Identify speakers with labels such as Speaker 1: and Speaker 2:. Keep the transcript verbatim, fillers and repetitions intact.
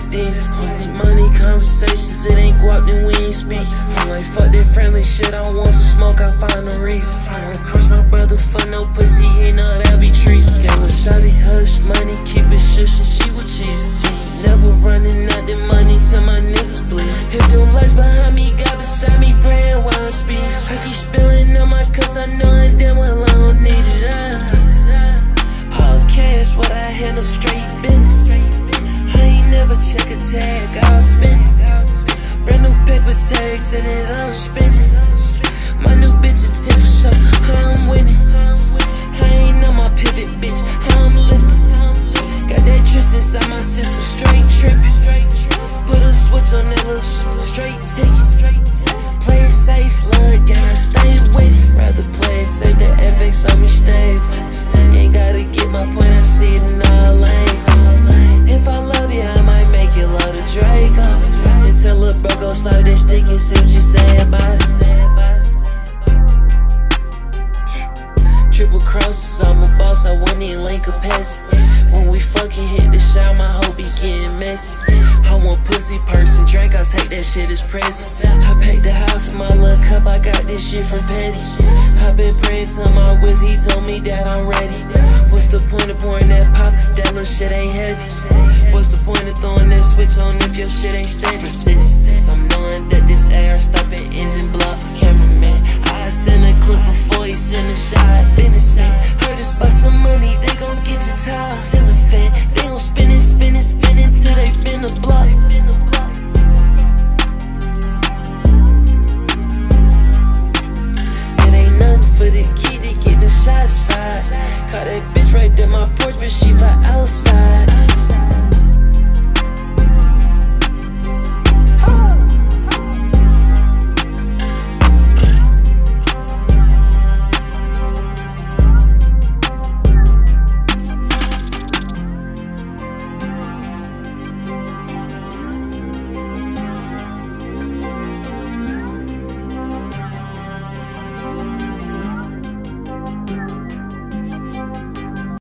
Speaker 1: then. Only money conversations, it ain't guap, then we ain't speak. I'm like, fuck that friendly shit, I want some smoke, I find a reason. I won't cross my brother for no pussy, he know that be trees. Gave a shawty hush money, keep it shush and she with cheese. Never running out the money till my niggas bleed. If them lights behind me, God beside me, praying while I speak. I keep spilling on my cups, I know and damn well I don't need it. Ah. All cash, what I handle, straight business. I ain't never check a tag, I'll spend it. Brand new paper tags and it I'm spending. My new bitch is ten for sure, how I'm winning. I ain't on my pivot, bitch, how I'm lifting. Got that tris inside my system, straight tripping. Put a switch on that little shit, straight ticket. Play it safe, love, and I stay with it. Rather play it safe than F X on me stage. You ain't gotta get my point, I see it in all lanes. If I love you, I might make you love the Draco. Until lil' bro go slide that stick and see what you say about it. Triple crosses, I'm a boss, I wouldn't even link capacity. When we fucking hit the shot, my hoe be getting messy. I want pussy person, drink, I'll take that shit as presents. I paid the high for my little cup, I got this shit from Petty. I been praying to my whiz, he told me that I'm ready. What's the point of pouring that pop if that little shit ain't heavy? What's the point of throwing that switch on if your shit ain't steady? Persistence, I'm knowing that this air stopping engine blocks. Cameraman, I send a clip before he send a shot. Businessman, heard us about some money, they gon' get your time. Selling fan, they gon' spin it, spin it, spin it till they been the block. It ain't nothing for the kid to get the shots fired. Caught that bitch right there, my porch, but she fly outside.